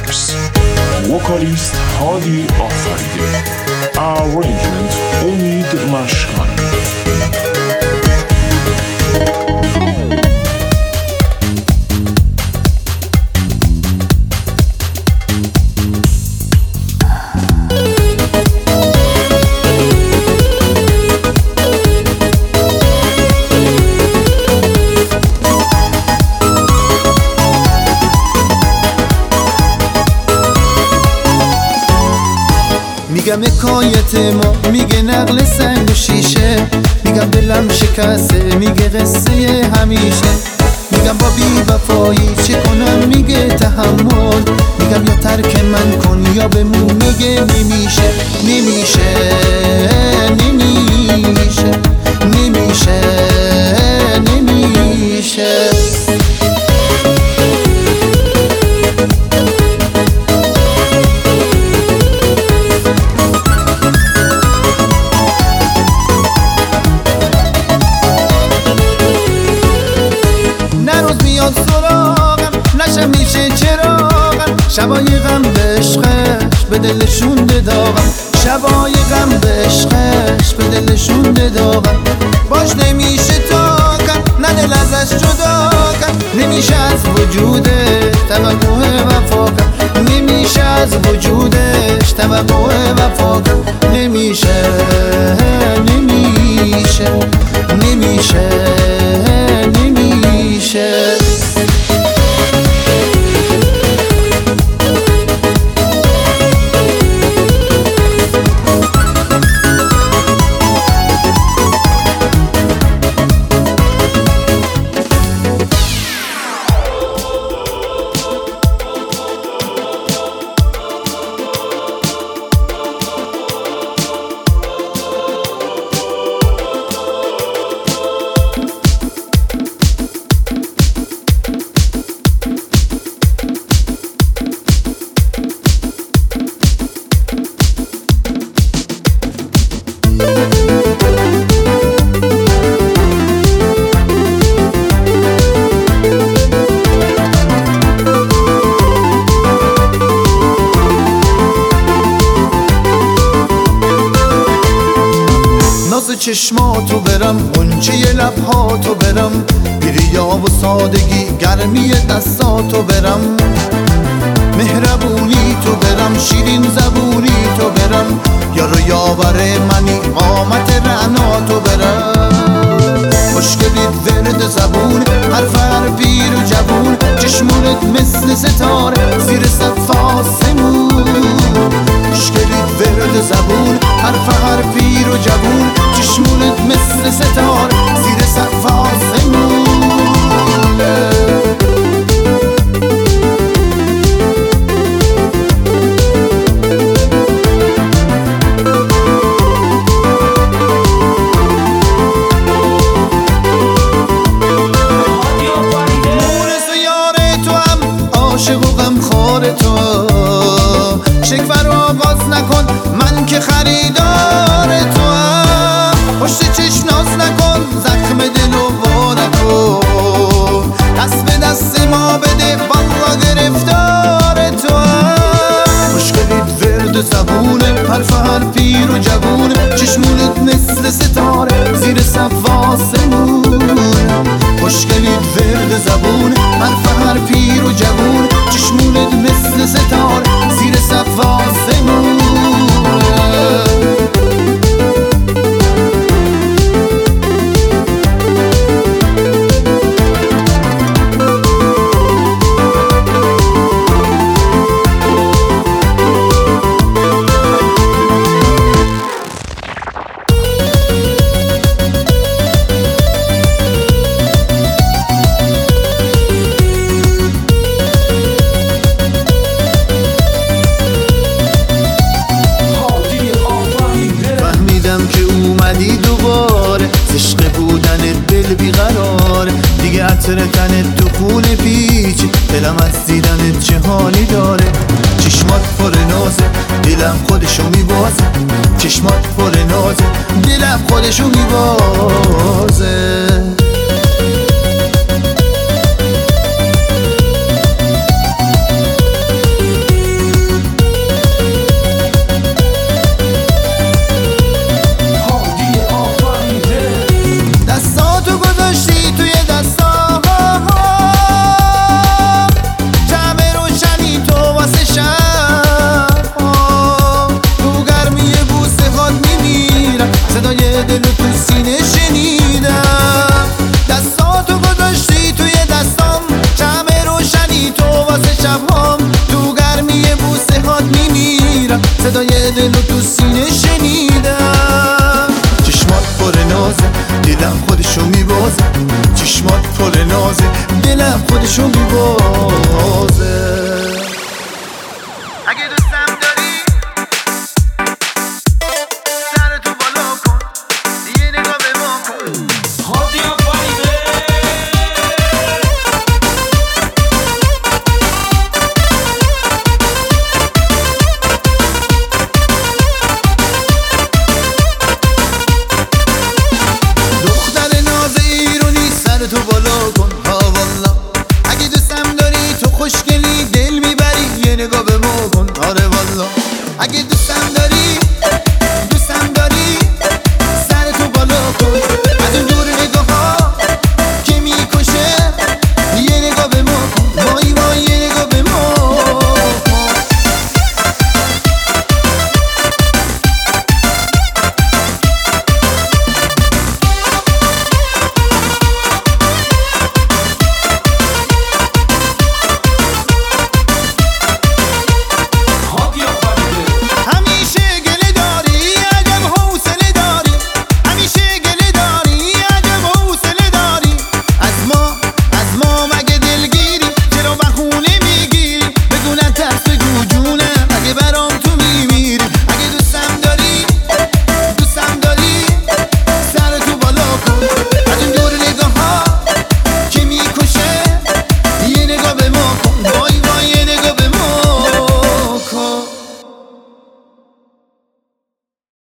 Mix. Vocalist Hadi Afaridy. Arrangement Omid Mashkan. میگم حکایت ما، میگه نقل سنگ و شیشه، میگم دلم شکسته، میگه قصه همیشه، میگم با بی وفایی چه کنم، میگه تحمل، میگم یا ترک من کن یا بمون، میگه نمیشه نمیشه نمیشه نمیشه نمیشه. نشم میشه چراغم، شبای غم به عشقش به دلشون داغم، شبای غم به عشقش به دلشون داغم، باش نمیشه تاکم، نه دل ازش جدا کم، نمیشه از وجودش توقع وفا کم، نمیشه از وجودش توقع وفا کم، نمیشه نمیشه نمیشه نمیشه. چشماتو برم، غنچه لبهاتو برم، بیریا و سادگی گرمی دستاتو برم، مهربونی تو برم، شیرین زبونی تو برم، یارو یاور منی قامت رعناتو برم، خوشگلیت ورد زبون، هر پیر و جوون، چشمونت مثل ستاره زیر سقف آسمون، خوشگلیت ورد زبون، هر پیر و جوون، چشمونت مثل ستاره زیر سقف آسمون. مونس و یار تو هم عاشق و غمخوار تو، شکوه رو آغاز نکن، من که خریدار تو هم، پشت چشم ناز نکن، زخم دل و وا نکن، دست به دست ما بده، والله گرفتار تو هم، مشکلیت ورد زبونه، هر پیر و جوونه، چشمونت مثل ستاره زیر سقف آسمون، مشکلیت ورد زبونه، هر پیر و جوونه، چشمونت مثل ستاره زیر سقف آسمون. عشق بودن دل بیقراره دیگه، عطر تنت تو خونه پیچ، دلم از دیدنت چه حالی داره، چشمات پر نازه دلم خودشو میبازه، چشمات پر نازه دلم خودشو میبازه. چشمات پر نازه، دلم خودشو میبازه.